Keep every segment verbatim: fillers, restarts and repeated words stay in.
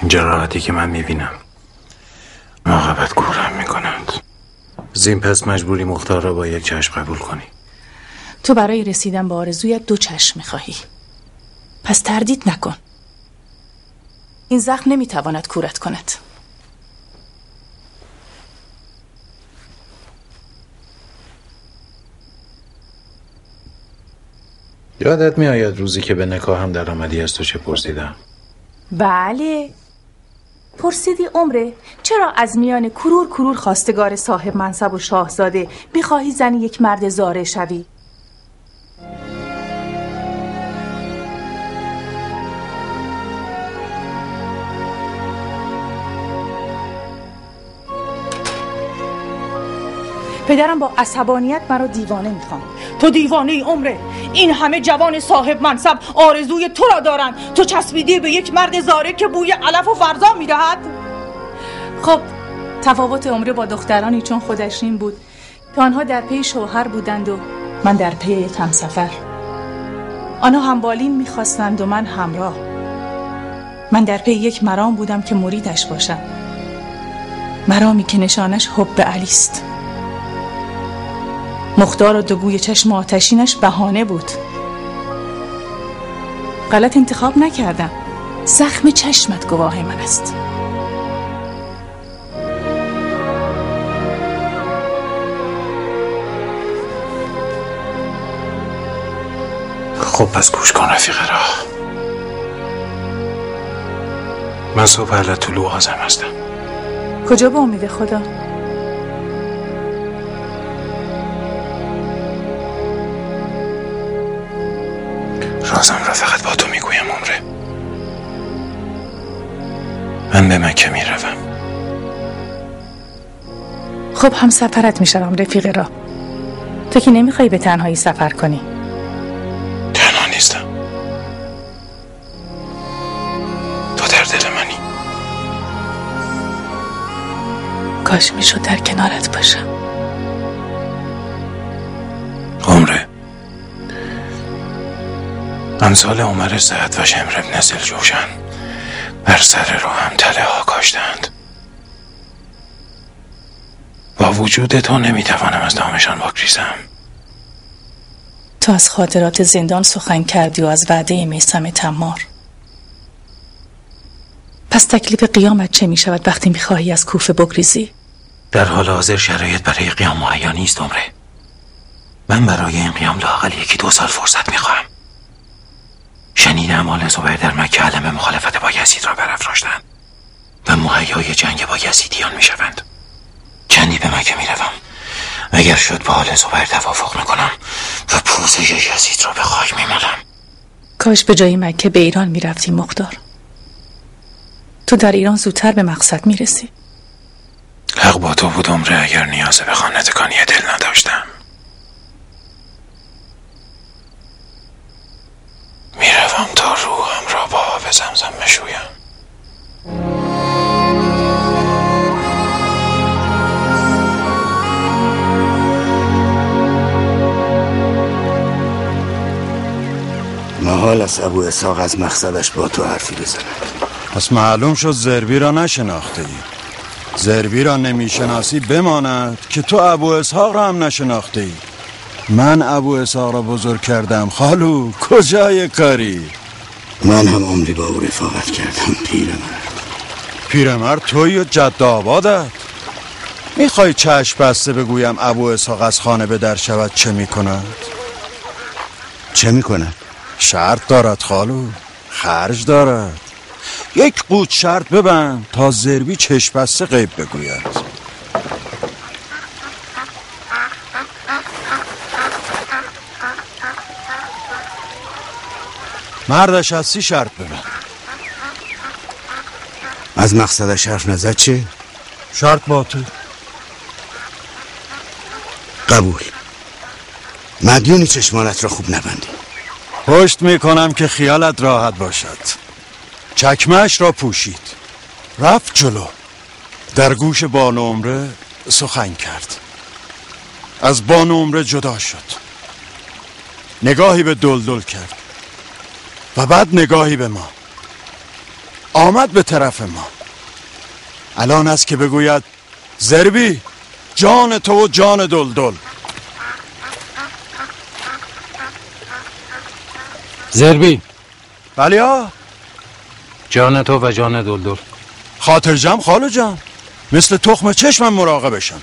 جراحتی که من میبینم عاقبت گورم میکنند. زین پس مجبوری مختار را با یک چشم قبول کنی. تو برای رسیدن به آرزویت دو چشم میخواهی، پس تردید نکن. این زخم نمیتواند کورت کند. یادت میآید روزی که به نکاهم در آمدی از تو چه پرسیدم؟ بله، پرسیدی عمره چرا از میان کرور کرور خواستگار صاحب منصب و شاهزاده میخواهی زنی یک مرد زاره شوی؟ پدرم با عصبانیت مرا دیوانه میخوام. تو دیوانه ای عمره. این همه جوان صاحب منصب آرزوی تو را دارن، تو چسبیدی به یک مرد زاره که بوی علف و فرزا میدهد. خب تفاوت عمره با دخترانی چون خودشین بود که آنها در پی شوهر بودند و من در پی یک همسفر. آنها همبالین میخواستند و من همراه. من در پی یک مرام بودم که مریدش باشم، مرامی که نشانش حب علی است. مختار و دو گوی چشم آتشینش بهانه بود. غلط انتخاب نکردم. زخم چشمت گواه من است. خب پس گوش کن رفیق را. من صبح اهل طلوع عازم هستم. کجا به امید خدا؟ رازم را فقط با تو میگویم عمره. من به مکه میروم. خب هم سفرت میشوم رفیق را. تو که نمیخوای به تنهایی سفر کنی. تنها نیستم. تو در دل منی. کاش میشد در کنارت باشم. عمره امثال عمر سعد و شمر ابن سلجوشن بر سر رو هم تله ها کاشتند. با وجود تو نمیتوانم از نامشان بگریزم. تو از خاطرات زندان سخن کردی و از وعده میثم تمار. پس تکلیف قیامت چه میشود وقتی میخواهی از کوفه بگریزی؟ در حال حاضر شرایط برای قیام مهیا نیست عمره. من برای این قیام لااقل یکی دو سال فرصت میخواهم. شنیدم آل زبیر در مکه علم مخالفت با یزید را برافراشتند و مهیای جنگ با یزیدیان میشوند. چندی به مکه میروم. اگر شد با آل زبیر توافق میکنم و پوزه یزید را به خاک میمالم. کاش به جای مکه به ایران میرفتی مختار. تو در ایران زودتر به مقصد میرسی. حق با تو بود عمره. اگر نیاز به خانه‌تکانی دل نداشتم میروم تا روحم را با آب زمزم بشویم. محال است ابو اسحاق از مقصدش با تو حرفی بزند. پس معلوم شد ضربی را نشناخته ای. ضربی را نمیشناسی بماند که تو ابو اسحاق را هم نشناخته ای. من ابو اسحاق را بزرگ کردم خالو. کجای کاری؟ من هم عمری با او رفاقت کردم پیرمرد. پیرمرد توی و جد آبادت. میخوای چشم بسته بگویم ابو اسحاق از خانه به در شود چه میکند؟ چه میکند؟ شرط دارد خالو. خرج دارد. یک قوت شرط ببند تا ضربی چشم بسته غیب بگوید. مردش هستی شرط ببند. از مقصدش حرف نزد چه؟ شرط با تو. قبول. مدیونی چشمانت را خوب نبندی. پشت میکنم که خیالت راحت باشد. چکمه‌اش را پوشید. رفت جلو. در گوش بانو عمره سخن کرد. از بانو عمره جدا شد. نگاهی به دلدل کرد و بعد نگاهی به ما. آمد به طرف ما. الان است که بگوید ضربی جان تو و جان دلدل. ضربی بله ها، جان تو و جان دلدل. خاطر جمع خالو جان، مثل تخم چشمم مراقبشم.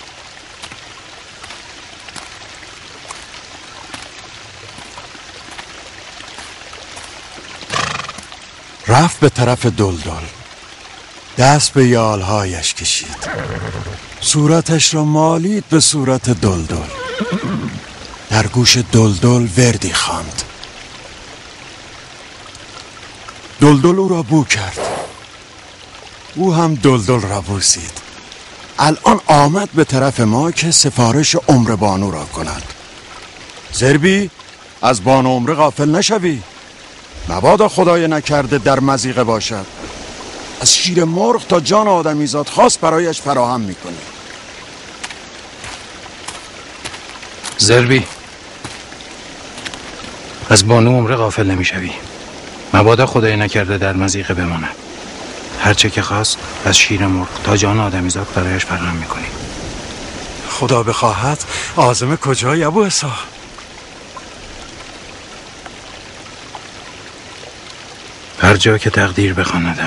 رفت به طرف دلدل، دست به یالهایش کشید، صورتش را مالید به صورت دلدل. در گوش دلدل وردی خواند. دلدل او را بو کرد، او هم دلدل را بوسید. الان آمد به طرف ما که سفارش عمر بانو را کند. ضربی از بانو عمر غافل نشوی، مبادا خدای نکرده در مضیقه باشد. از شیر مرغ تا جان آدمیزاد خاص برایش فراهم میکنی. ضربی از بانو عمر غافل نمیشوی، مبادا خدای نکرده در مضیقه بماند. هرچه که خواست از شیر مرغ تا جان آدمیزاد برایش فراهم میکنی. خدا بخواهد عازم کجای ابو اسحاق؟ هر جا که تقدیر بخواندم.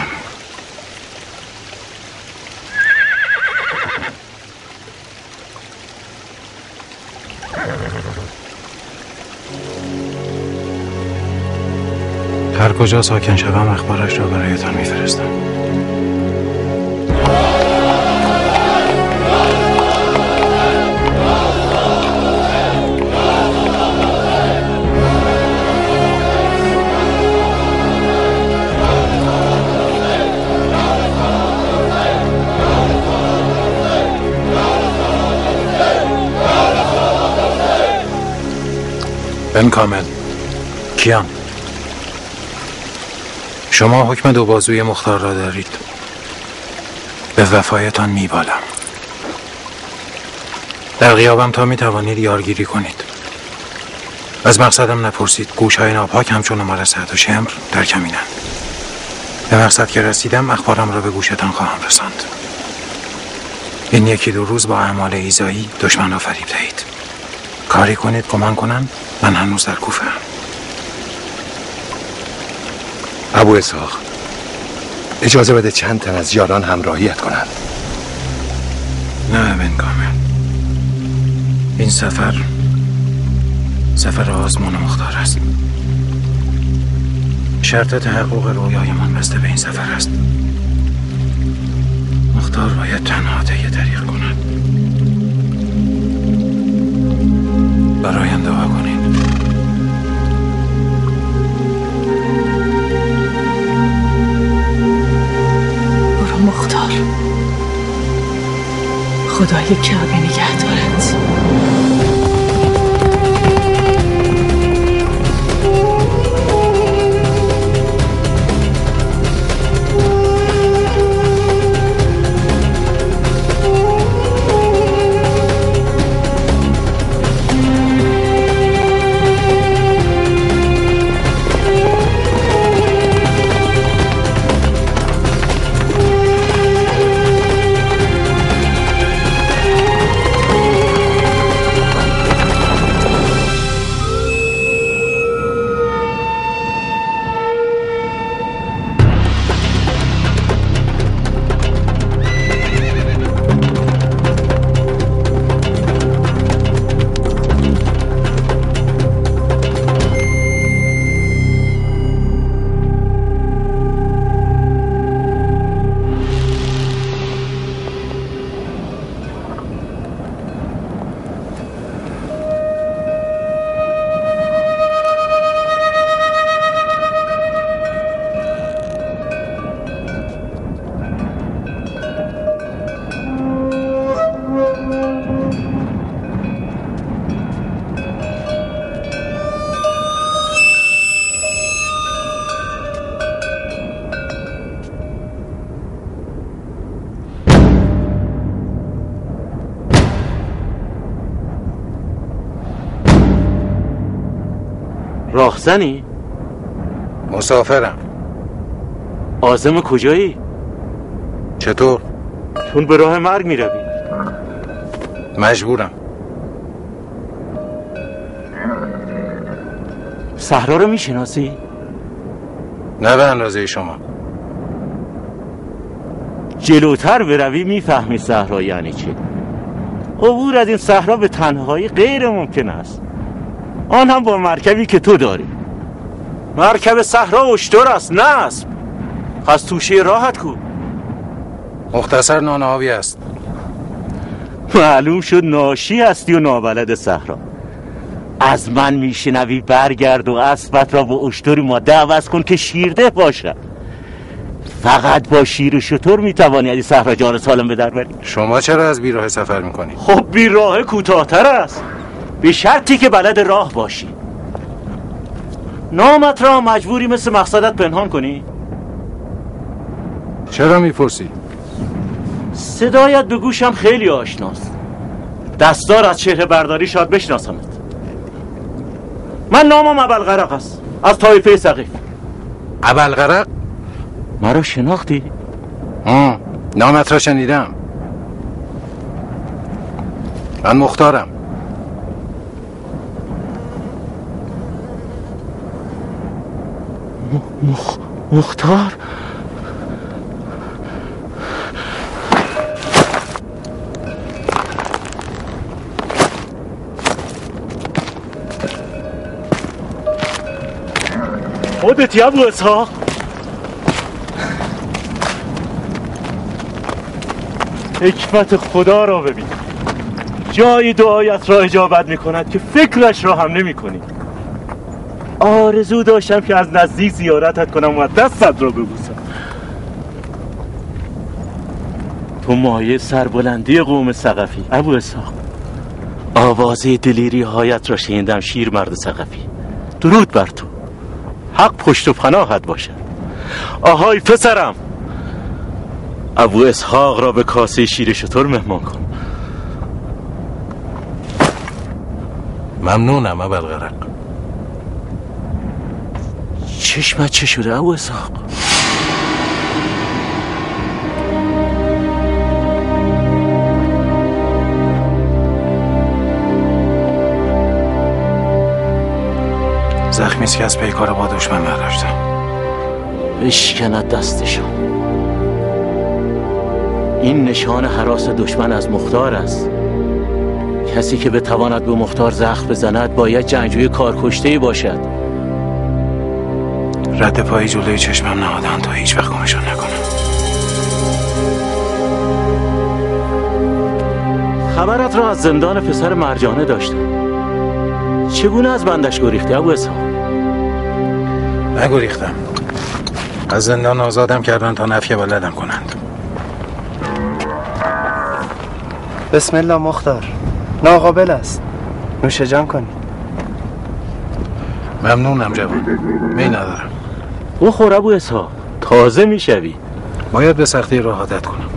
هر کجا ساکن شوم اخبارش را برایتان میفرستم. بن کامل، کیان، شما حکم دو بازوی مختار را دارید. به وفایتان میبالم. در غیابم تا میتوانید یارگیری کنید. از مقصدم نپرسید. گوشهای ناپاک همچون عمر سعد و شمر در کمینند. به مقصد که رسیدم اخبارم را به گوشتان خواهم رساند. این یکی دو روز با اعمال ایذایی دشمن را فریب دهید. کاری کنید گمان کنند من هنوز در کوفه ام. ابو اسحاق، اجازه بده چند تن از یاران همراهیت کنند. نه بن کامل، این سفر سفر آزمون مختار است. شرط تحقق رویای من بسته به این سفر است. مختار باید تنها طی طریق کند. برایم دعا کنید. برو مختار، خدای کعبه نگه دارد. راهزنی؟ مسافرم. عازم کجایی؟ چطور؟ چون به راه مرگ میروی. مجبورم. صحرا رو میشناسی؟ نه به اندازه شما. جلوتر بروی میفهمی صحرا یعنی چی. عبور از این صحرا به تنهایی غیر ممکن است، آن هم با مرکبی که تو داری. مرکب صحرا اشتر است نه اسب. پس توشه راحت کو. مختصر نان آبی است. معلوم شد ناشی هستی و نابلد صحرا. از من میشنوی برگرد و اسبت را با اشتر ماده عوض کن که شیرده باشد. فقط با شیر و شتر میتوانی از صحرا جان سالم به در بری. شما چرا از بیراه سفر میکنی؟ خب بیراه کوتاه‌تر است، به شرطی که بلد راه باشی. نامت را مجبوری مثل مقصدت پنهان کنی؟ چرا میپرسی؟ صدایت به گوشم خیلی آشناست. دستار از چهره برداری شاید بشناسمت. من نامم ابوالغرق است، از طایفه ثقیف. ابوالغرق؟ مرا شناختی؟ آه، نامت را شنیدم. من مختارم. مخ... مختار؟ خودتی ابو اسحاق؟ حکمت خدا را ببین، جای دعایت را اجابت میکند که فکرش را هم نمی کنی. آرزو داشتم که از نزدیک زیارتت کنم و دستت را ببوسم. تو مایه سربلندی قوم ثقفی ابو اسحاق. آوازه دلیری هایت را شنیدم شیرمرد ثقفی. درود بر تو، حق پشت و پناهت باشد. آهای پسرم، ابو اسحاق را به کاسه شیر شتر مهمان کن. ممنونم ابوالغرق. چشمت چه شده ابو اسحاق؟ زخمیست که از پیکار با دشمن برداشتم. بشکند دستشان. این نشان هراس دشمن از مختار است. کسی که بتواند به مختار زخم بزند باید جنگجوی کارکشته‌ای باشد. رد پایی جلوی چشمم نهادن تا هیچ وقت گمشون نکنم. خبرت را از زندان پسر مرجانه داشتم. چگونه از بندش گریختی ابو اسحاق؟ نگریختم، از زندان آزادم کردن تا نفی بلدم کنند. بسم الله مختار، ناقابل است، نوش جان کنی. ممنونم جوان، می ندارم. بخور ابو اسحاق، تازه میشوی. باید به سختی راه عادت کنم.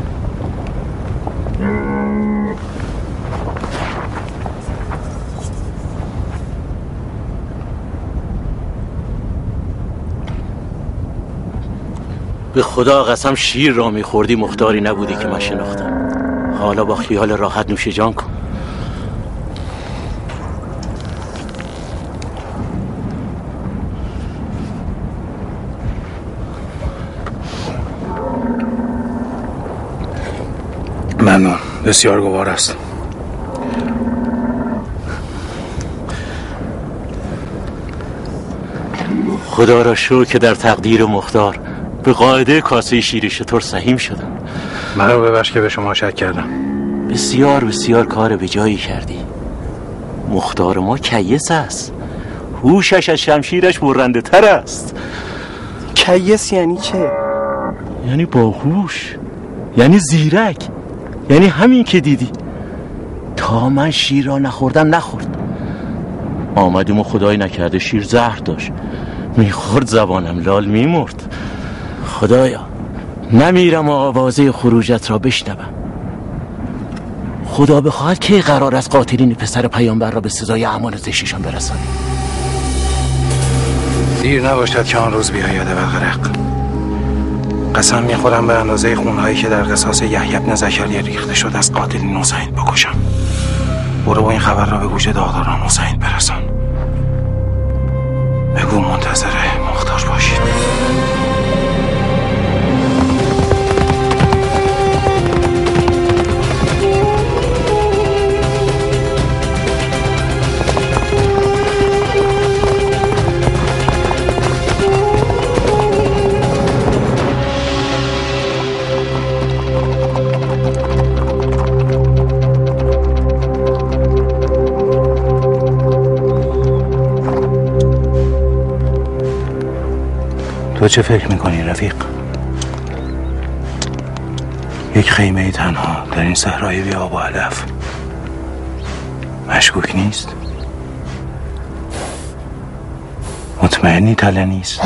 به خدا قسم شیر را میخوردی مختاری نبودی که من شناختم. حالا با خیال راحت نوش جان کن. ممنون، بسیار گوار است. خدا را شکر که در تقدیر مختار به قاعده کاسه شیر شتر سهیم شدم. مرا ببخش که به شما شک کردم. بسیار بسیار کار به جایی کردی. مختار ما کیس است، هوشش از شمشیرش برنده تر است. کیس یعنی چه؟ یعنی باهوش، یعنی زیرک، یعنی همین که دیدی. تا من شیر را نخوردم نخورد. آمدیم و خدای نکرده شیر زهر داشت، میخورد زبانم لال میمرد. خدایا نمیرم و آوازه خروجت را بشنوم. خدا بخواهد که قرار از قاتلین پسر پیامبر را به سزای اعمال زشتشان برسانی. دیر نباشد که آن روز بیاید ابوالغرق. قسم میخورم به اندازه خونهایی که در قصاص یحیی بن زکریا ریخته شد از قاتلین حسین بکشم. برو با این خبر را به گوش داغداران حسین برسان. بگو منتظر مختار باشید. تو چه فکر میکنی رفیق؟ یک خیمه تنها در این صحرای بی آب و علف مشکوک نیست؟ مطمئنی تله نیست؟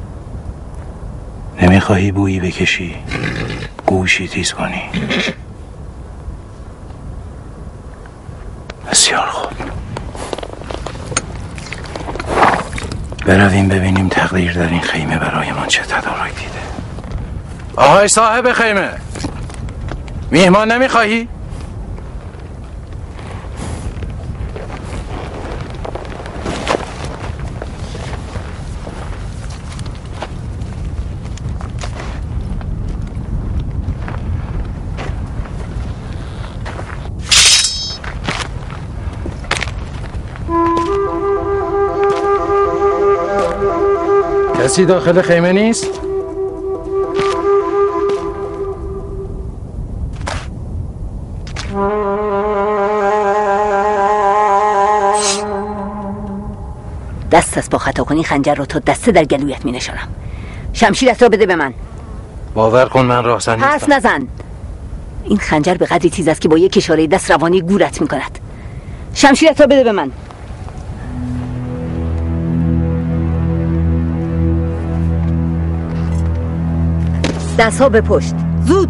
نمیخواهی بویی بکشی؟ گوشی تیز کنی؟ بسیار خوب، برویم ببینیم تقدیر در این خیمه برایمان چه تدارک دیده. آهای صاحب خیمه، میهمان نمیخواهی؟ کسی داخل خیمه نیست؟ دست از با خطا کنی خنجر رو تا دسته در گلویت می نشانم. شمشیرت را بده به من. باور کن من راهزن نیستم. حرف نزن. این خنجر به قدری تیز است که با یک اشاره دست روانی گورت می کند. شمشیرت را بده به من. دست ها به پشت. زود.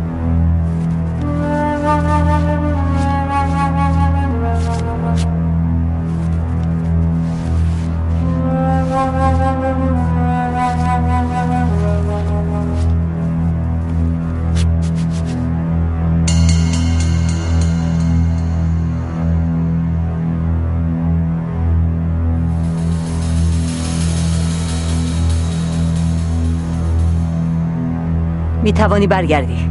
می توانی برگردی.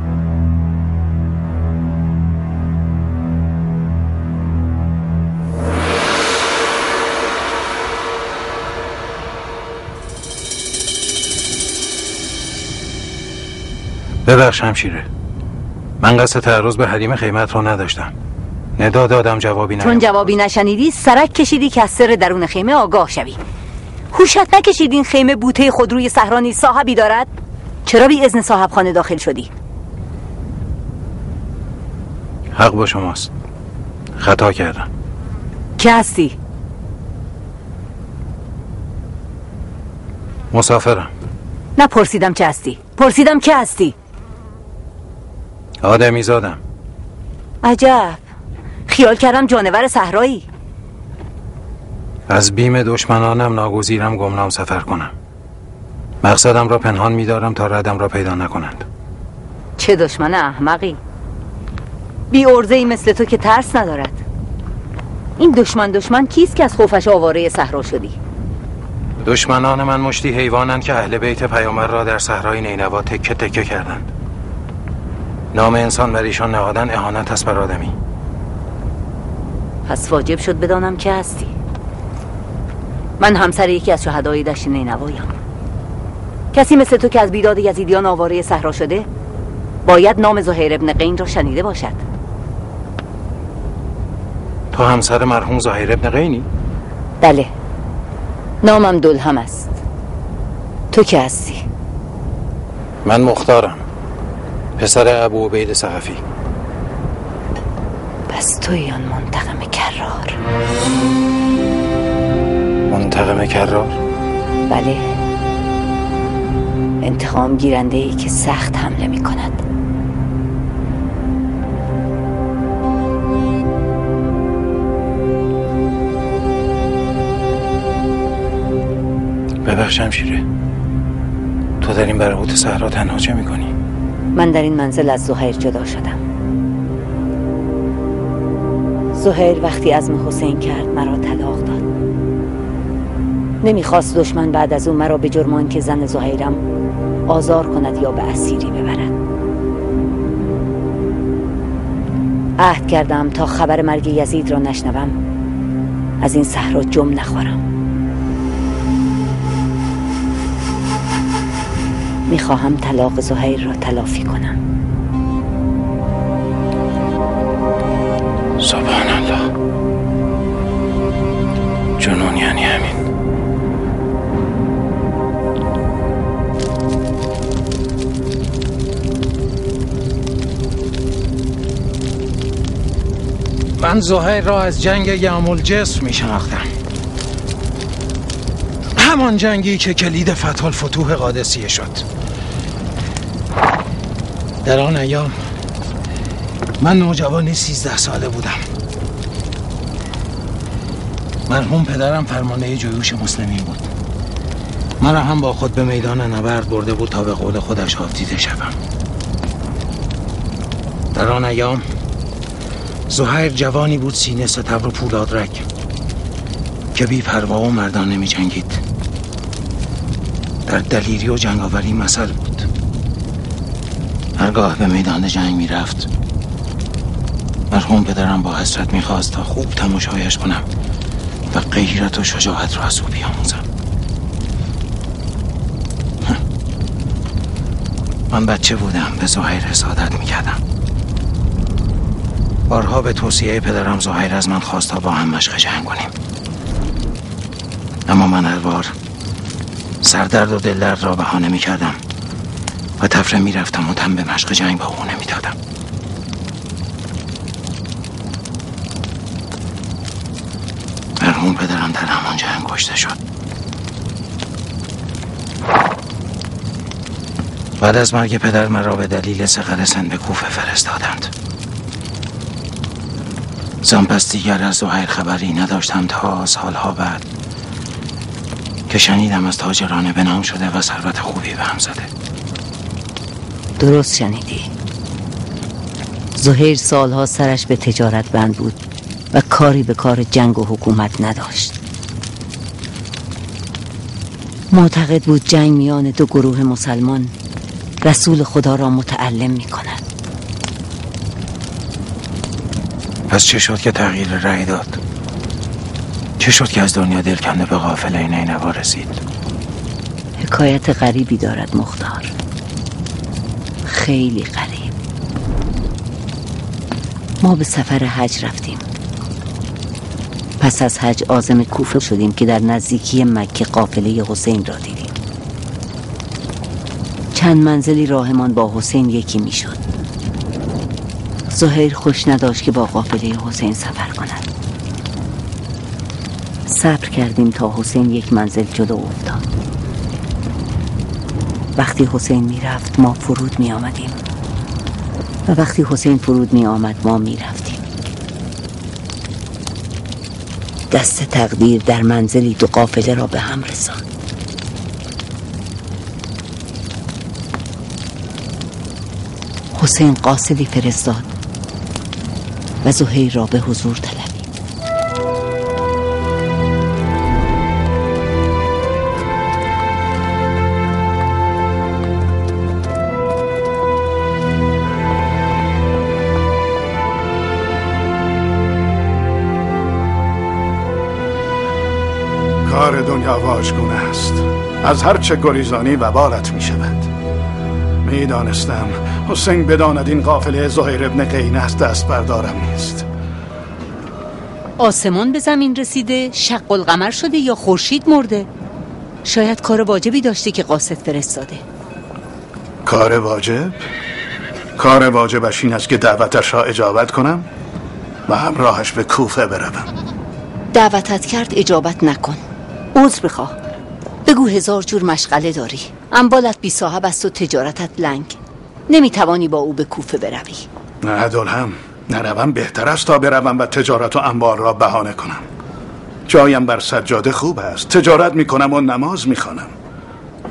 ببخش همشیره، من قصد تعرض به حریم خیمت رو نداشتم. ندا دادم جوابی نیامد. چون جوابی نشنیدی سرک کشیدی که از سر درون خیمه آگاه شوی. هوشت نکشید این خیمه بوته خود روی صحرا نیز صاحبی دارد؟ چرا بی اذن صاحب خانه داخل شدی؟ حق با شماست، خطا کردم. که هستی؟ مسافرم. نپرسیدم چه هستی، پرسیدم که هستی. آدمی زادم. عجب، خیال کردم جانور صحرایی. از بیم دشمنانم ناگزیرم گمنام سفر کنم. مقصدم را پنهان می‌دارم تا ردم را پیدا نکنند. چه دشمن احمقی، بی ارزه‌ای مثل تو که ترس ندارد. این دشمن دشمن کیست که از خوفش آواره صحرا شدی؟ دشمنان من مشتی حیوانند که اهل بیت پیامبر را در صحرای نینوا تکه تکه کردند. نام انسان بر ایشان نهادن اهانت است بر آدمی. پس واجب شد بدانم که هستی. من همسر یکی از شهدای دشت نینوایم. کسی مثل تو که از بیداد یزیدیان آواره صحرا شده باید نام زهیر ابن قین را شنیده باشد. تو همسر مرحوم زهیر ابن قینی؟ بله، نامم دلهم است. تو که هستی؟ من مختارم، پسر ابو عبید ثقفی. پس توی آن منتقم کرار. منتقم کرار؟ بله، انتقام گیرنده ای که سخت حمله می کند. ببخش همشیره، تو تو در این برهوت صحرا تنها چه میکنی؟ من در این منزل از زهیر جدا شدم. زهیر وقتی عزم حسین کرد مرا طلاق داد. نمیخواست دشمن بعد از اون مرا به جرم که زن زهیرم آزار کند یا به اسیری ببرد. عهد کردم تا خبر مرگ یزید را نشنوم از این صحرا جم نخورم. میخواهم طلاق زهیر را تلافی کنم. سبحان الله، جنون یعنی همین. من زهیر را از جنگ یوم الجسر می شناختم، همان جنگی که کلید فتح الفتوح قادسیه شد. در آن ایام من نوجوانی سیزده ساله بودم. مرحوم پدرم فرمانده جیوش مسلمین بود. مرا هم با خود به میدان نبرد برده بود تا به قول خودش آفدیده شوم. در آن ایام زهیر جوانی بود سینه ستبر و پولادرک که بی پروا و مردانه می جنگید. در دلیری و جنگاوری مثل بود. هرگاه به میدان جنگ می رفت مرحوم پدرم با حسرت می خواست تا خوب تماشایش کنم و غیرت و شجاعت را از او بیاموزم. من بچه بودم، به زهیر حسادت می کردم. بارها به توصیه پدرم زهیر از من خواست تا با هم مشق جنگ کنیم، اما من هر بار سردرد و دلدرد را بهانه می کردم و تفره می رفتم و تن به مشق جنگ با او نمی دادم. مرحوم پدرم در همان جنگ کشته شد. بعد از مرگ پدر مرا به دلیل صغر سن به کوفه فرستادند. زن پس دیگر از زهیر خبری نداشتم تا سالها بعد که شنیدم از تاجران به نام شده و ثروت خوبی به هم زده. درست شنیدی. زهیر سالها سرش به تجارت بند بود و کاری به کار جنگ و حکومت نداشت. معتقد بود جنگ میان دو گروه مسلمان رسول خدا را متعلم می کند. پس چه شد که تغییر رأی داد؟ چه شد که از دنیا دل کنده به قافله نینوا رسید؟ حکایت غریبی دارد مختار، خیلی غریب. ما به سفر حج رفتیم. پس از حج عازم کوفه شدیم که در نزدیکی مکه قافله حسین را دیدیم. چند منزلی راهمان با حسین یکی می شد. زهیر خوش نداشت که با قافله حسین سفر کند. صبر کردیم تا حسین یک منزل جلو افتاد. وقتی حسین می رفت ما فرود می آمدیم و وقتی حسین فرود می آمد ما می رفتیم. دست تقدیر در منزلی دو قافله را به هم رساند. حسین قاصدی فرستاد و زهیر را به حضور طلبید. کار دنیا واژگونه است. از هر چه گریزانی وبالت می شود. می دانستم حسین بداند این قافله زهیر ابن قینه از دست بردارم نیست. آسمان به زمین رسیده، شق القمر شده یا خورشید مرده. شاید کار واجبی داشته که قاصد فرستاده. کار واجب؟ کار واجبش این است که دعوتش را اجابت کنم و همراهش به کوفه بروم. دعوتت کرد اجابت نکن. عذر بخواه. بگو هزار جور مشغله داری. اموالت بی صاحب است و تجارتت لنگ. نمیتوانی با او به کوفه بروی. نه دلهم، نروم بهتر است تا بروم و تجارت و اموال را بهانه کنم. جایم بر سجاده خوب است. تجارت میکنم و نماز میخوانم.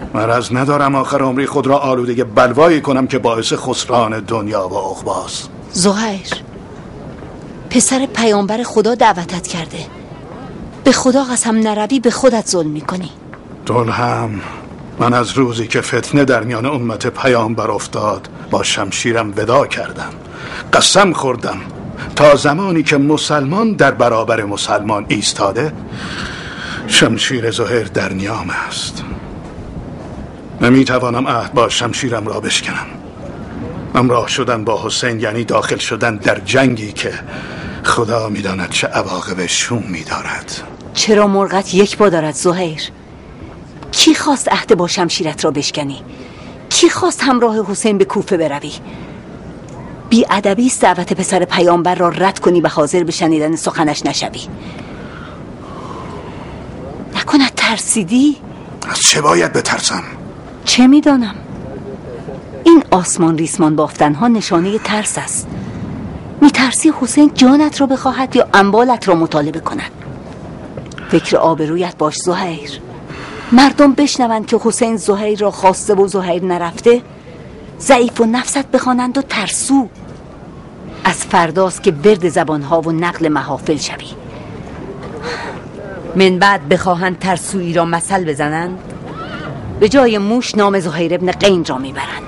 مرض ندارم آخر عمری خود را آلوده بلوایی کنم که باعث خسران دنیا و عقباست. زهیر، پسر پیامبر خدا دعوتت کرده. به خدا قسم نروی به خودت ظلم میکنی. دلهم، من از روزی که فتنه در میان امت پیامبر افتاد با شمشیرم ودا کردم. قسم خوردم تا زمانی که مسلمان در برابر مسلمان ایستاده شمشیر زهیر در نیام است. نمیتوانم عهد با شمشیرم را بشکنم. همراه شدن با حسین یعنی داخل شدن در جنگی که خدا میداند چه عواقب شومی دارد. چرا مرغت یک پا دارد زهیر؟ کی خواست عهد با شمشیرت را بشکنی؟ کی خواست همراه حسین به کوفه بروی؟ بی ادبی است دعوت پسر پیامبر را رد کنی و حاضر به شنیدن سخنش نشوی. نکند ترسیدی؟ از چه باید بترسم؟ چه میدانم؟ این آسمان ریسمان بافتنها نشانه ترس است. میترسی حسین جانت را بخواهد یا اموالت را مطالبه کند؟ فکر آبرویت باش زهیر. مردم بشنوند که حسین زهیر را خواسته و زهیر نرفته، ضعیف و نفست بخوانند و ترسو. از فرداست که ورد زبانها و نقل محافل شوی. من بعد بخواهند ترسویی را مثل بزنند، به جای موش نام زهیر ابن قین را میبرند.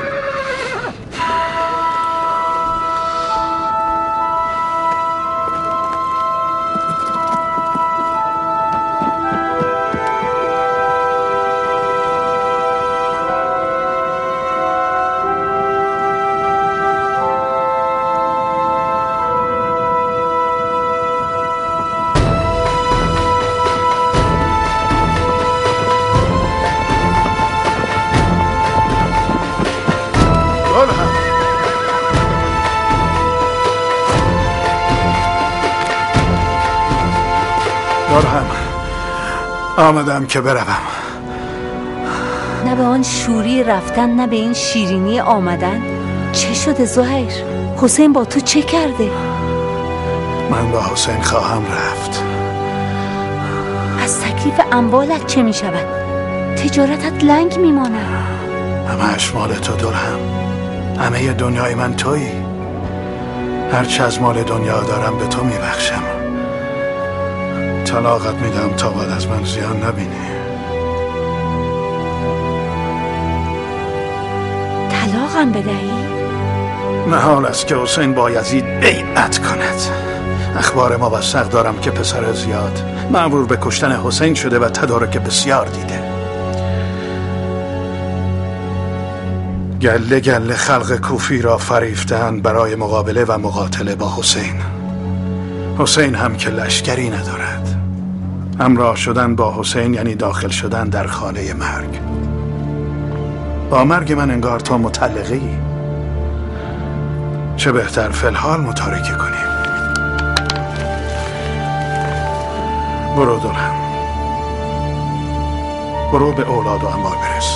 دلهم، آمدم که بروم. نه به آن شوری رفتن نه به این شیرینی آمدن. چه شده زهیر؟ حسین با تو چه کرده؟ من با حسین خواهم رفت. از تکلیف اموالت چه می شود؟ تجارتت لنگ می ماند. همه اشمال تو دلهم. همه دنیای من تویی. هرچه از مال دنیا دارم به تو می بخشم. طلاقت میدم تا بعد از من زیان نبینی. طلاقم بدهی؟ محال است که حسین با یزید بیعت کند. اخبار موثق دارم که پسر زیاد مأمور به کشتن حسین شده و تدارک بسیار دیده. گله گله خلق کوفی را فریفتند برای مقابله و مقاتله با حسین. حسین هم که لشکری ندارد. همراه شدن با حسین یعنی داخل شدن در خانه مرگ. با مرگ من انگار تو مطلقی. چه بهتر فی‌الحال متارکه کنیم. برو دلهم، برو به اولاد و اموال برس.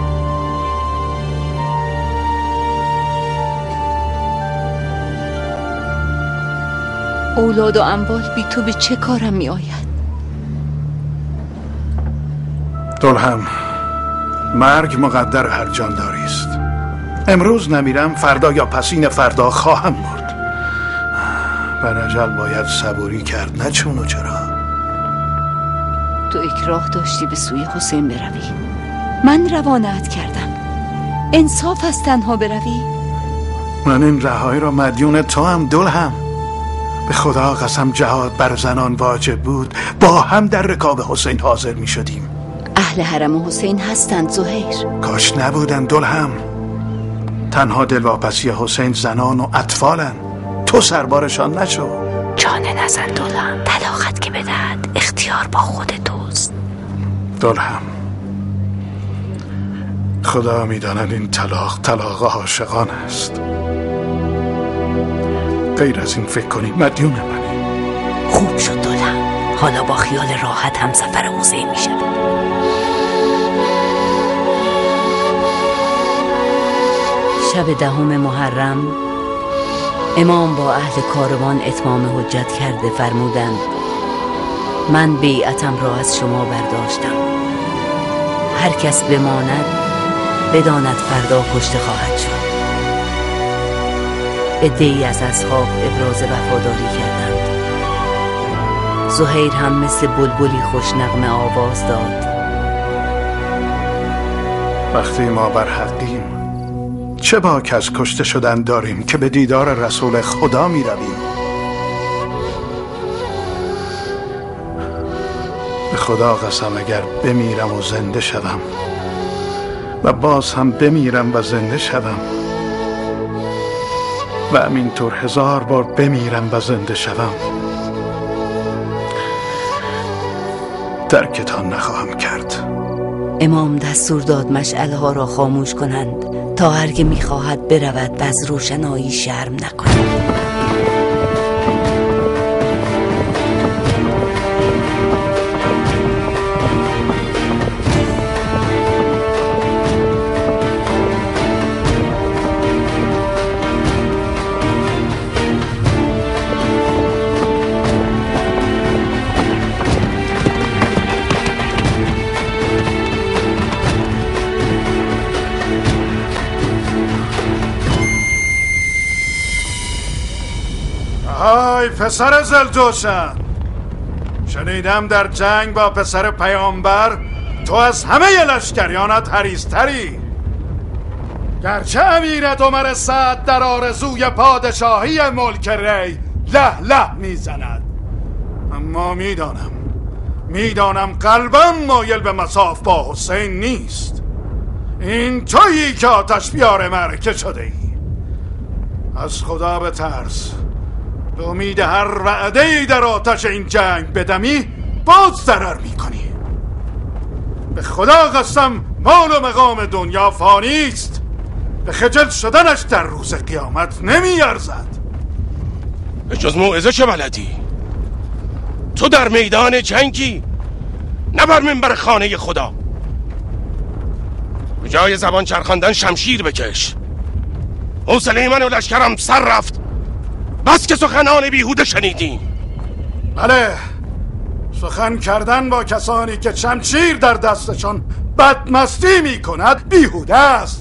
اولاد و اموال بی تو به چه کارم می آید؟ دلهم، مرگ مقدر هر جانداری است. امروز نمیرم فردا یا پسین فردا خواهم مرد. بر اجل باید صبوری کرد، نه چون و چرا. تو اکراه داشتی به سوی حسین بروی. من روانه‌ات کردم. انصاف است تنها بروی. من این رهایی را مدیون تو هم دلهم. به خدا قسم جهاد بر زنان واجب بود با هم در رکاب حسین حاضر می شدیم. اهل حرم حسین هستند زهیر. کاش نبودن دلهم. تنها دلواپسی حسین زنان و اطفالن. تو سربارشان نشو. جان نزن دلهم. طلاقت که بدهد اختیار با خود توست. دلهم، خدا می داند این طلاق طلاق عاشقان است. غیر از این فکر کنی مدیون منی. خوب شد دلهم. حالا با خیال راحت هم سفر حسین می شود. شب دهم محرم امام با اهل کاروان اتمام حجت کرده فرمودند من بیعتم را از شما برداشتم. هر کس بماند بداند فردا کشته خواهد شد. عده‌ای از اصحاب ابراز وفاداری کردند. زهیر هم مثل بلبلی خوش نغمه آواز داد. وقتی ما بر حقیم چه باک از کشته شدن داریم که به دیدار رسول خدا می رویم. به خدا قسم اگر بمیرم و زنده شدم و باز هم بمیرم و زنده شدم و همینطور هزار بار بمیرم و زنده شدم، ترکتان نخواهم کرد. امام دستور داد مشعله ها را خاموش کنند تا هر که میخواهد برود و از روشنایی شرم نکند. های پسر زلجوشن، شنیدم در جنگ با پسر پیامبر تو از همه لشکریانت حریص‌تری. گرچه امیرت عمر سعد در آرزوی پادشاهی ملک ری له له میزند، اما میدانم میدانم قلبم مایل به مصاف با حسین نیست. این تویی که آتش بیار معرکه شده ای. از خدا بترس، به امید هر وعده‌ای در آتش این جنگ بدمی باز ضرر میکنی. به خدا قسم مال و مقام دنیا فانی است، به خجل شدنش در روز قیامت نمیارزد. جز موعظه چه بلدی؟ تو در میدان جنگی، نه بر منبر خانه خدا. به جای زبان چرخاندن شمشیر بکش. حوصله من و لشکرم سر رفت، بس که سخنان بیهوده شنیدیم. بله، سخن کردن با کسانی که شمشیر در دستشان بدمستی می کند بیهوده است.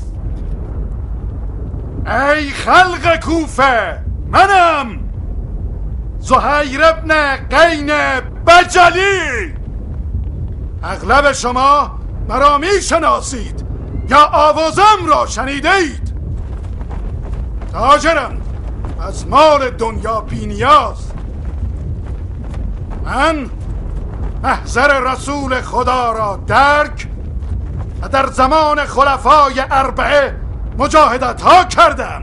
ای خلق کوفه، منم زهیر ابن قین بجلی. اغلب شما مرا می شناسید یا آوازم را شنیده اید. تاجرم، از مال دنیا بی نیاز. من محضر رسول خدا را درک و در زمان خلفای اربعه مجاهدت ها کردم.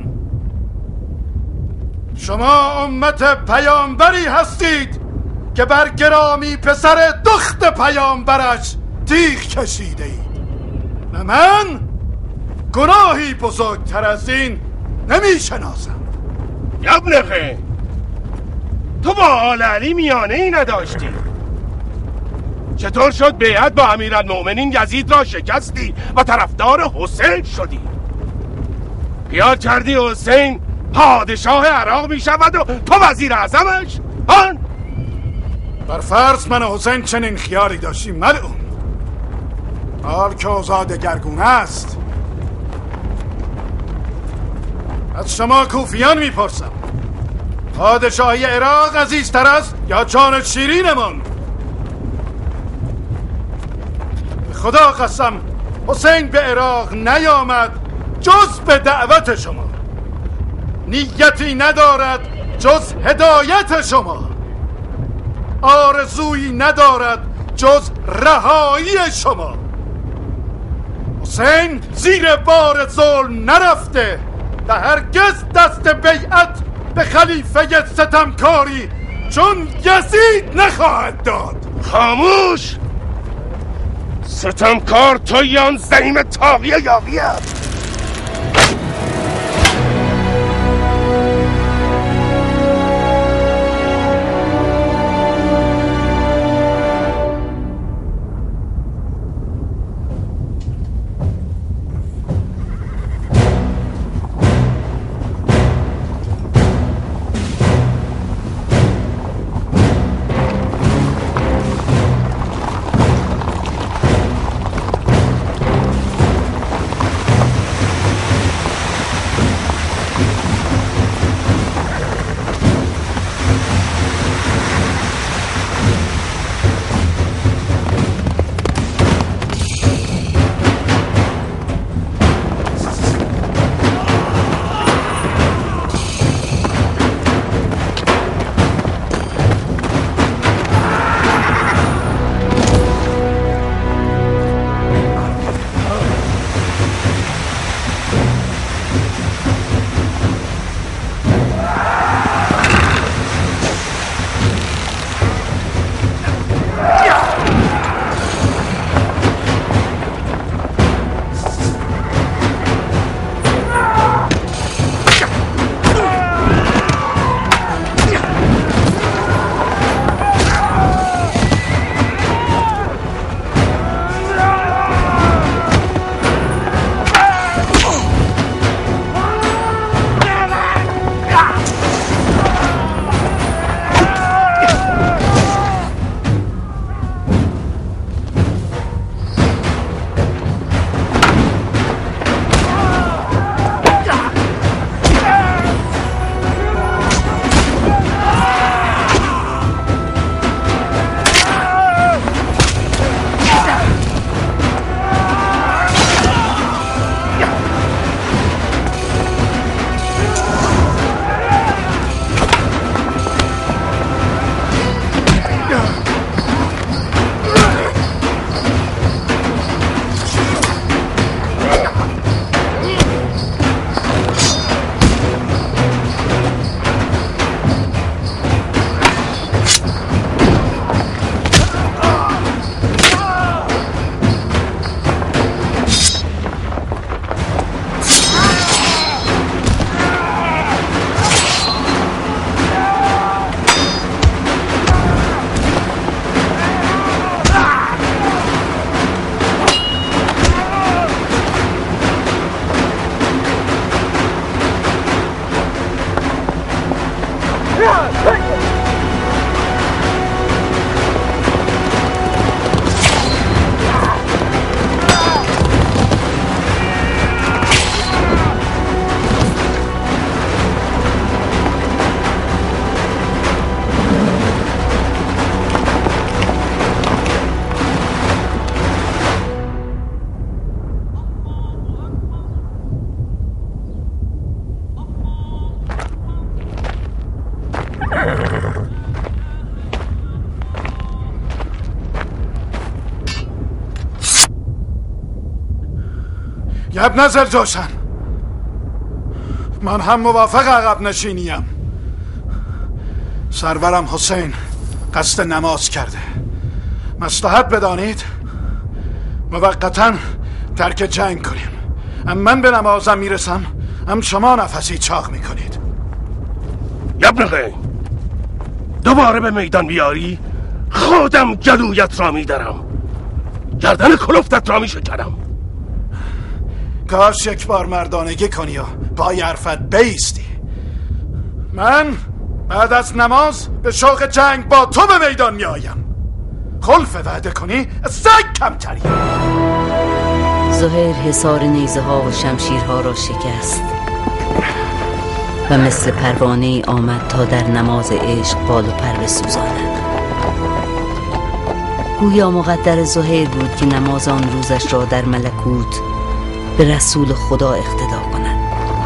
شما امت پیامبری هستید که بر گرامی پسر دخت پیامبرش تیغ کشیده اید و من گناهی بزرگتر از این نمی شناسم. ابن خه، تو با آل علی میانه ای نداشتی؟ چطور شد بیعت با امیرالمؤمنین یزید را شکستی و طرفدار حسین شدی؟ خیال کردی حسین پادشاه عراق می شود و تو وزیر اعظمش؟ آن بر فرض من و حسین چنین خیالی داشتیم ملعون، حال که اوضاع دگرگونه است. از شما کوفیان میپرسم، پادشاهی عراق عزیزتر است یا جان شیرینمان؟ خدا قسم حسین به عراق نیامد جز به دعوت شما، نیتی ندارد جز هدایت شما، آرزویی ندارد جز رهایی شما. حسین زیر بار ظلم نرفته و هرگز دست بیعت به خلیفه ستمکاری چون یزید نخواهد داد. خاموش! ستمکار تو یان زعیم طاغیه یاغیه. لب نظر جوشن، من هم موافق عقب نشینیم. سرورم حسین قصد نماز کرده. مصلحت بدانید موقتا ترک جنگ کنیم. ام من به نمازم میرسم، ام شما نفسی چاق میکنید. ابن خیل، دوباره به میدان بیاری خودم گلویت را میدارم، گردن کلفتت را میشکنم. کاش یک بار مردانگی کنی و پای حرفت بیستی. من بعد از نماز به شوق جنگ با تو به میدان میایم. خلف وعده کنی سگ کمتری. زهیر حصار نیزه ها و شمشیرها را شکست و مثل پروانه ای آمد تا در نماز عشق بال و پر بسوزاند. گویا مقدر زهیر بود که نماز آن روزش را در ملکوت به رسول خدا اقتدا کند.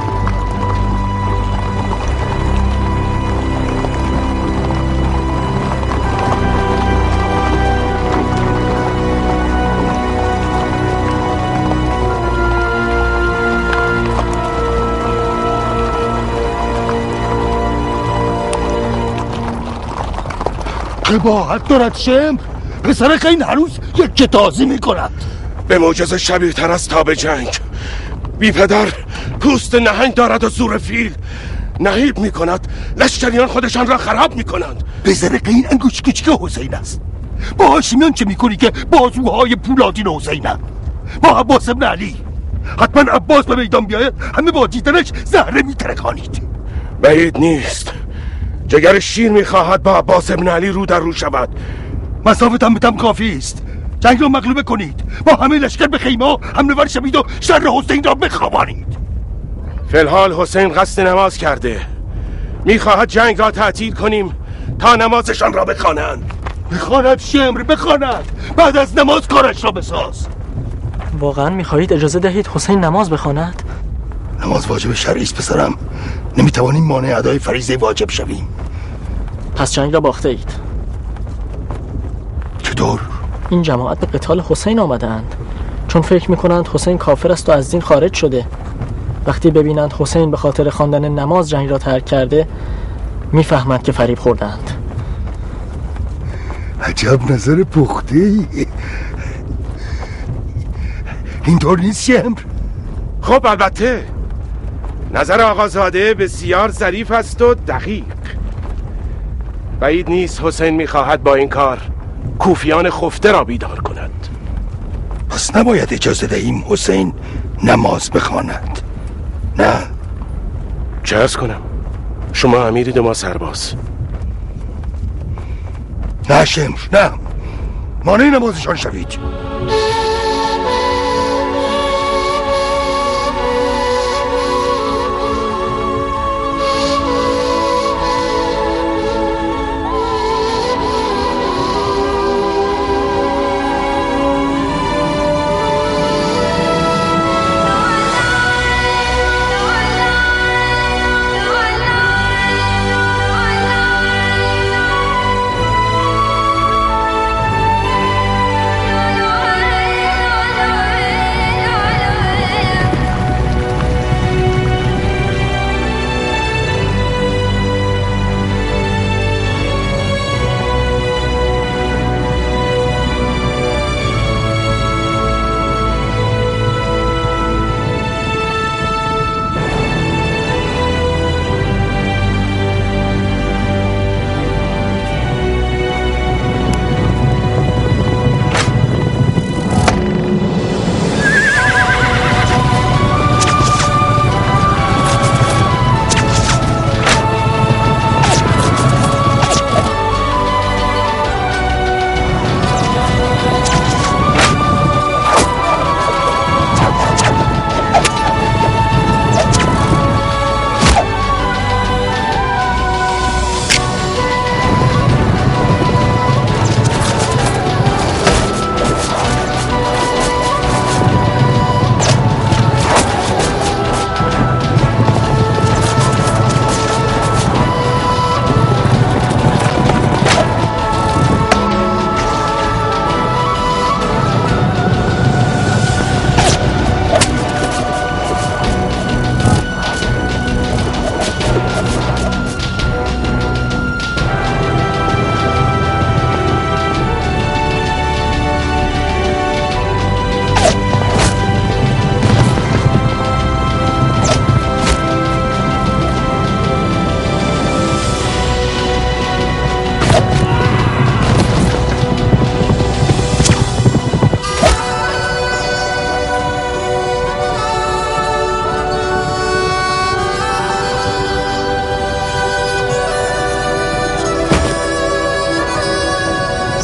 قباحت دارد شمر، پسر خیلی هنوز یک کتازی می کند. به معجزه شبیه تر از تاب جنگ. بی پدر پوست نهنگ دارد و زور فیل. نهیب می کند، لشکریان خودشان را خراب می کنند. پسر خیلی انگوش کوچک حسین است. با هاشمیان چه می کنی که بازوهای پولادین حسینم؟ با عباس ابن علی. حتما عباس به میدان بیاید همه با دیدنش زهره می ترکانید. بعید نیست. جگر شیر میخواهد با عباس ابن علی رو در رو شود. مسافتم بتم کافی است. جنگ را مغلوبه کنید، با همه لشکر به خیمه حمله ور شوید و شر حسین را بخوابانید. فی‌الحال حسین قصد نماز کرده. میخواهد جنگ را تعطیل کنیم تا نمازشان را بخوانند. بخواند شمر، بخواند. بعد از نماز کارش را بساز. واقعا میخواهید اجازه دهید حسین نماز بخواند؟ نماز واجب شرعی است پسرم. نمیتوانیم مانع ادای فریضه واجب شویم. پس جنگ را باخته اید. چطور؟ این جماعت به قتال حسین آمدند چون فکر میکنند حسین کافر است و از دین خارج شده. وقتی ببینند حسین به خاطر خواندن نماز جنگ را ترک کرده میفهمند که فریب خوردند. عجب نظر پخته‌ای. اینطور نیست شمر؟ خب البته نظر آقازاده بسیار ظریف است و دقیق. بعید نیست حسین میخواهد با این کار کوفیان خفته را بیدار کند. پس نباید اجازه دهیم حسین نماز بخواند. نه؟ چه عرض کنم؟ شما امیرید و ما سرباز. نه شمر، نه. مانع نمازشان شوید.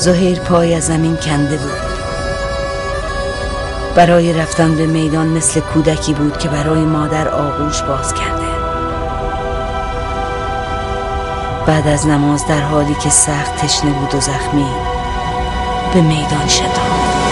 زهیر پای از زمین کنده بود. برای رفتن به میدان مثل کودکی بود که برای مادر آغوش باز کرده. بعد از نماز در حالی که سخت تشنه بود و زخمی به میدان شتافت.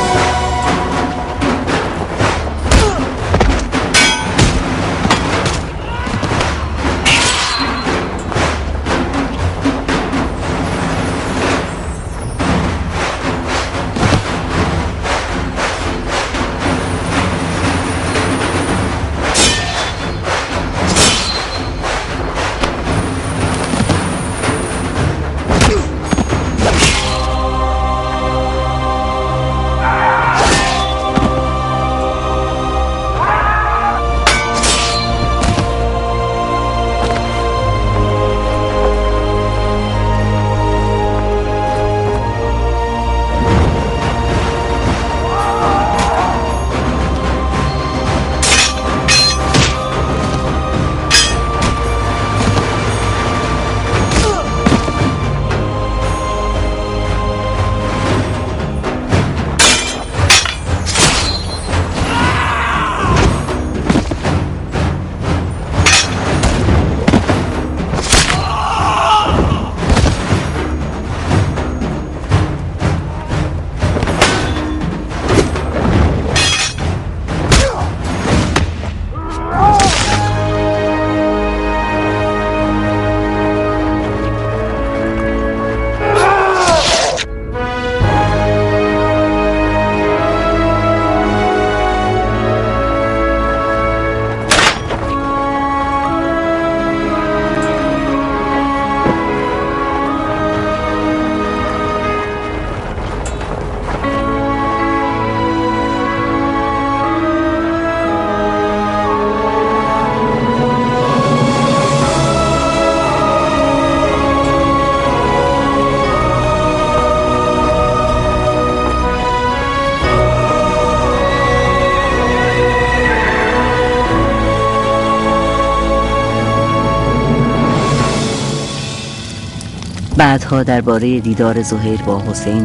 بعدها درباره دیدار زهیر با حسین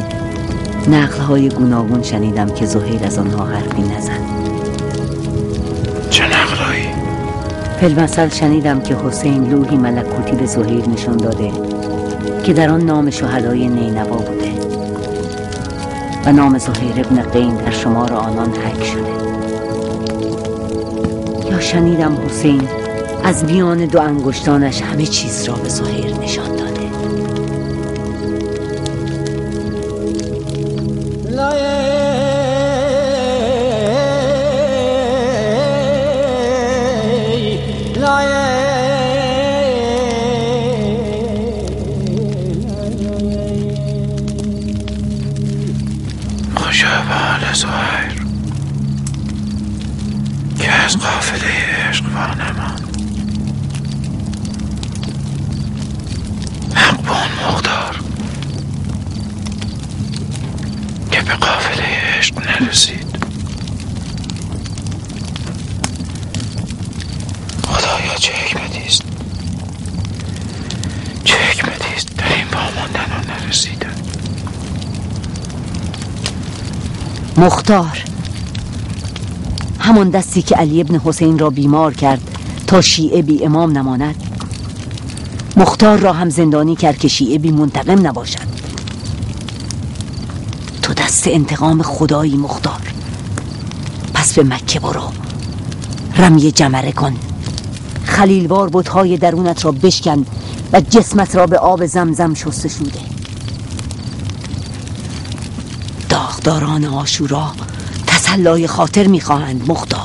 نقل‌های گوناگون شنیدم که زهیر از آنها حرفی نزد. چه نقل‌هایی؟ فی‌المثل شنیدم که حسین لوحی ملکوتی به زهیر نشان داده که در آن نام شهدای نینوا بوده و نام زهیر ابن قین در شمار آنان حک شده. یا شنیدم حسین از میان دو انگشتانش همه چیز را به زهیر نشان داده. خوشا به حال زهیر که از قافله عشق وانماند. حق به اون مقدار که به قافله عشق نرسید. خدایا چه حکمتیست، چه حکمتیست در این واماندن و نرسیدن. مختار، همان دستی که علی ابن حسین را بیمار کرد تا شیعه بی امام نماند، مختار را هم زندانی کرد که شیعه بی منتقم نباشد. تو دست انتقام خدایی مختار، پس به مکه برو، رمی جمره کن، خلیلوار بت‌های درونت را بشکن و جسمت را به آب زمزم شسته شوده. داغداران عاشورا تسلای خاطر می‌خواهند مختار.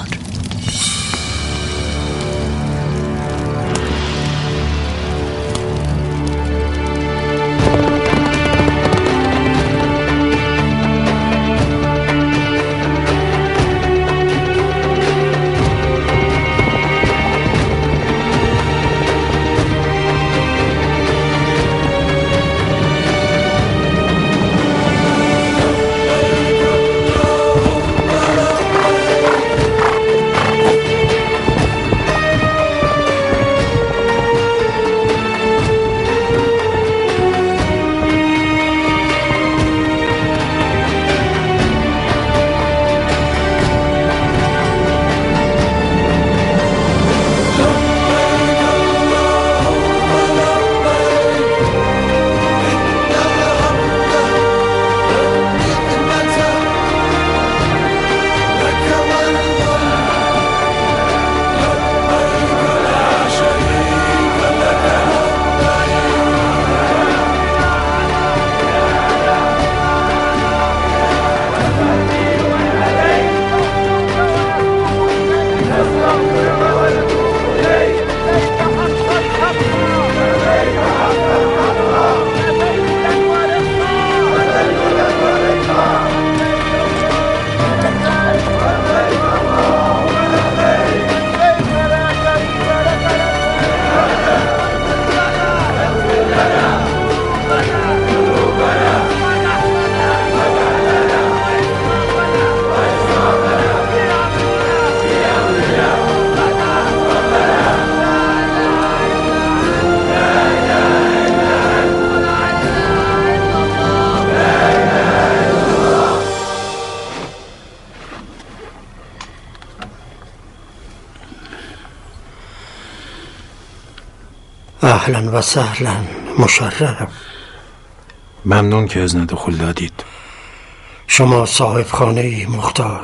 اهلا و سهلا. مشرف. ممنون که اذن دخول دادید. شما صاحب خانه ای مختار.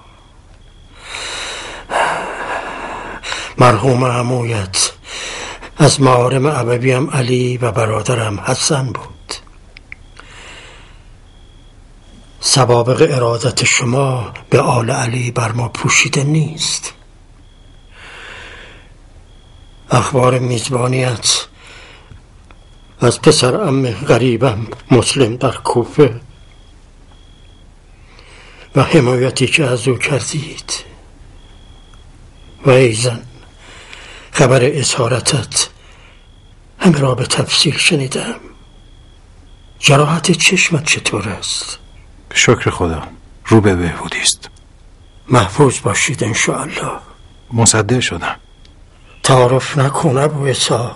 مرحوم عمویت از محارم ابویم علی و برادرم حسن بود. سوابق ارادت شما به آل علی بر ما پوشیده نیست. اخبار میزبانیت از پسر عم غریبم مسلم در کوفه و حمایتی که از او کردید و ایزن خبر اسارتت همه را به تفصیل شنیدم. جراحت چشمت چطور است؟ شکر خدا رو به بهبودی است. محفوظ باشید انشاءالله. مصدق شدم. تعارف نکن ابو اسحاق.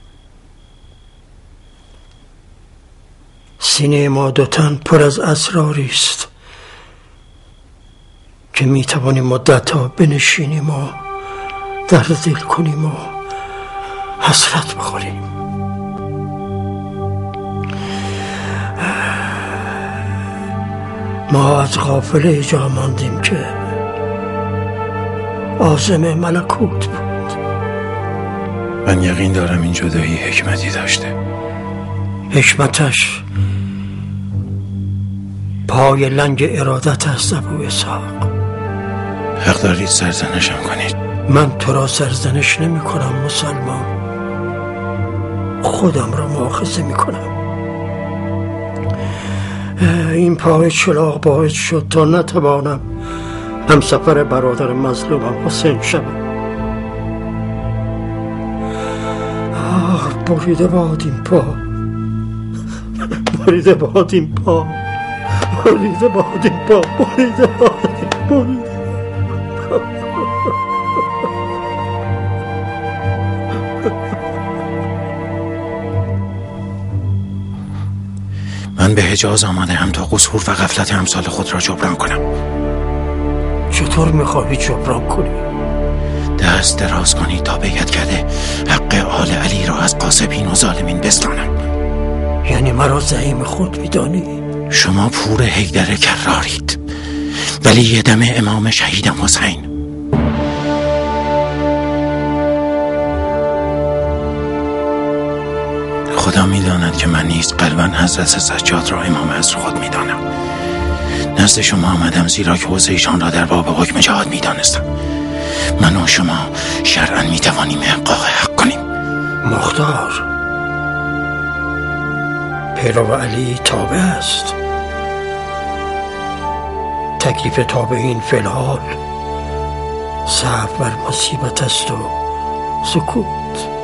سینه ما دو تن پر از اسراری است که می توانیم مدت‌ها بنشینیم و درد دل کنیم و حسرت بخوریم. ما از غافله جا ماندیم که عازم ملکوت بود. من یقین دارم این جدایی حکمتی داشته. حکمتش پای لنگ ارادت است ابو اسحاق. حق دارید سرزنشم کنید. من تو را سرزنش نمی کنم مسلمان، خودم را مؤاخذه می کنم. این پای چلاغ باعث شد تا نتوانم هم سفر برادر مظلومم حسین شدم. آه بریده باد این پا، بریده باد این پا، بریده باد این پا، بریده باد این پا. من به حجاز آمده هم تا قصور و غفلت امثال خود را جبران کنم. چطور میخواهی جبران کنی؟ دست دراز کنی تا بیعت کرده حق آل علی را از قاسبین و ظالمین بستانم. یعنی مرا زعیم خود میدانی؟ شما پور حیدر کرارید، ولی یه دم امام شهیدم حسین. خدا میداند که من نیز قلباً حضرت سجاد را امام عصر خود میدانم. نزد شما آمدم زیرا که حوزه ایشان را در باب حکم جهاد میدانستم. من و شما شرعاً میتوانیم احقاق حق کنیم. مختار، پیرو علی تابع است. تکلیف تابعین فی الحال صبر بر مصیبت است و سکوت.